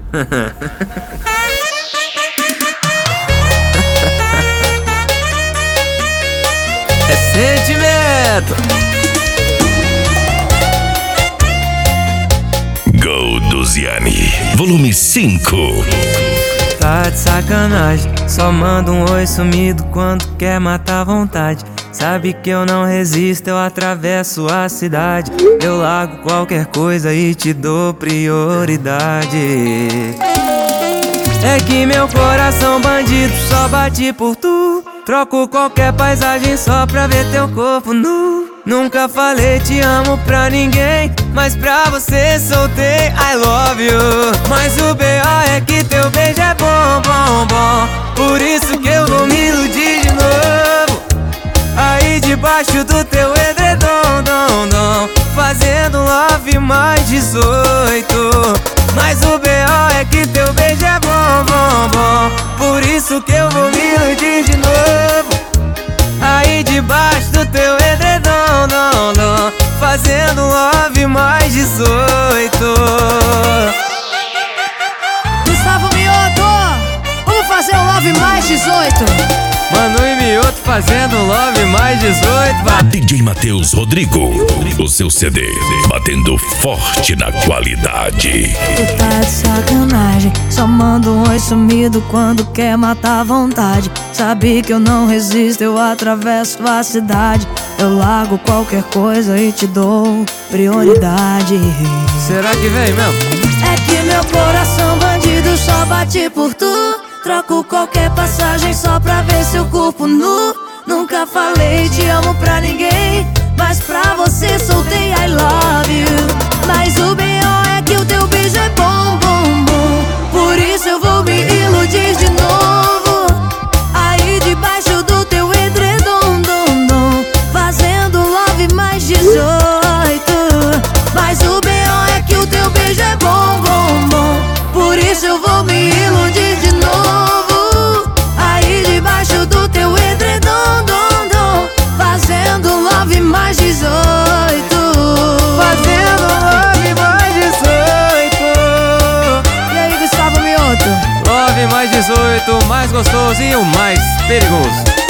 É sentimento. Go Duziani, volume 5. Tá de sacanagem, só manda um oi sumido quando quer matar a vontade. Sabe que eu não resisto, eu atravesso a cidade. Eu largo qualquer coisa e te dou prioridade. É que meu coração bandido só bate por tu. Troco qualquer paisagem só pra ver teu corpo nu. Nunca falei te amo pra ninguém, mas pra você soltei I love you. Mas o B.O. é que teu beijo é bom, bom, bom. Por isso que eu vou me iludir de novo. Aí debaixo do teu edredom, dom, dom, fazendo love mais 18. Mas o B.O. é que teu beijo é bom, bom, bom. Por isso que eu vou me iludir de novo. Aí debaixo do teu edredom, dom, dom, fazendo love mais 18. Gustavo Mioto, vamos fazer um love mais 18. Mano e Mioto fazendo love mais 18, vai. DJ Matheus Rodrigo, o seu CD batendo forte na qualidade. Tu tá de sacanagem, só manda um oi sumido quando quer matar a vontade. Sabe que eu não resisto, eu atravesso a cidade. Eu largo qualquer coisa e te dou prioridade. Será que vem mesmo? É que meu coração bandido só bate por tu. Troco qualquer passagem só pra ver seu corpo nu. Nunca falei te amo pra ninguém, mas pra você soltei I love you. Mas o B.O. é que o teu beijo é bom, bom, bom. Por isso eu vou me iludir de novo. Aí debaixo do teu edredom, dom, dom, fazendo love mais 18. Mas o B.O. é que o teu beijo é bom, bom, bom. Por isso eu vou me iludir de novo. Aí debaixo do teu edredom, dom, dom, fazendo love mais 18. Fazendo love mais 18. E aí, Gustavo Mioto? Love mais 18, o mais gostoso e o mais perigoso.